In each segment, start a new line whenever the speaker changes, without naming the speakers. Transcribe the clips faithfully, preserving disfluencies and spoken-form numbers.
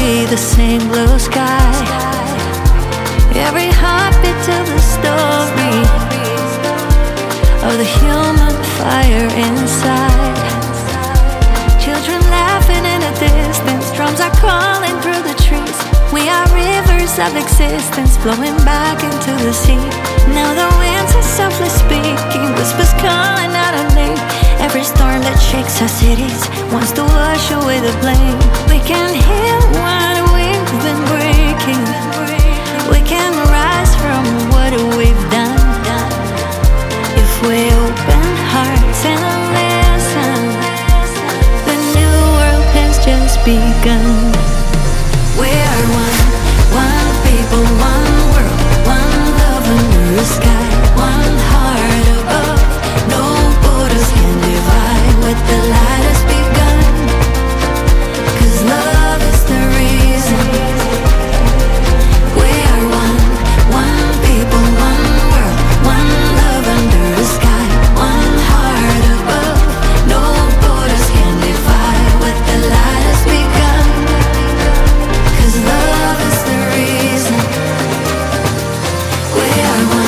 breathe the same blue sky. Every heartbeat tells a story of the human fire inside. Children laughing in the distance, drums are calling through the trees. We are rivers of existence flowing back into the sea. Now the winds are softly speaking, whispers calling out our name. Every storm that shakes our cities wants to wash away the blame. We can heal what we've been breaking. We can rise from what we've done if we open hearts and listen. The new world has just begun. We are one, one people, one world, one love under the sky, one heart above. No borders can divide what the light has begun. 'Cause love is the reason. We are one, one people, one world, one love under the sky, one heart above. No borders can divide what the light has begun. 'Cause love is the reason. We are one.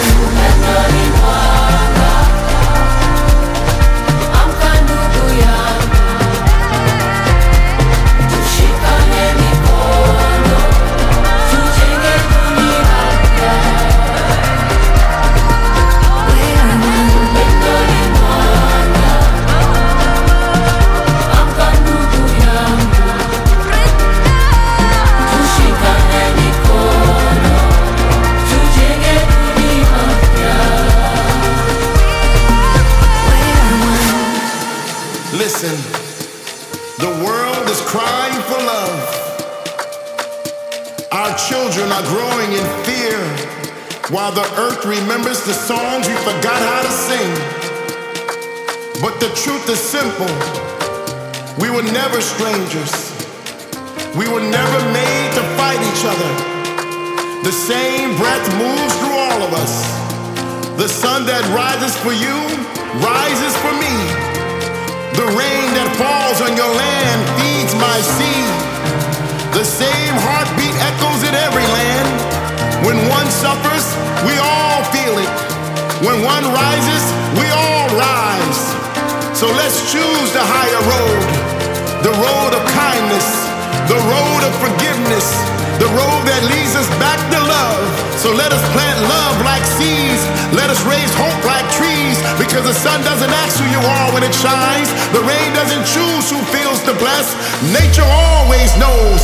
Listen, the world is crying for love. Our children are growing in fear, while the earth remembers the songs we forgot how to sing. But the truth is simple. We were never strangers. We were never made to fight each other. The same breath moves through all of us. The sun that rises for you rises for me. The rain that falls on your land feeds my seed. The same heartbeat echoes in every land. When one suffers, we all feel it. When one rises, we all rise. So let's choose the higher road, the road of kindness, the road of forgiveness, the road that leads us back to love. So let us plant love like seeds. Let us raise hope like trees. Because the sun doesn't ask who you are when it shines. The rain doesn't choose who feels to bless. Nature always knows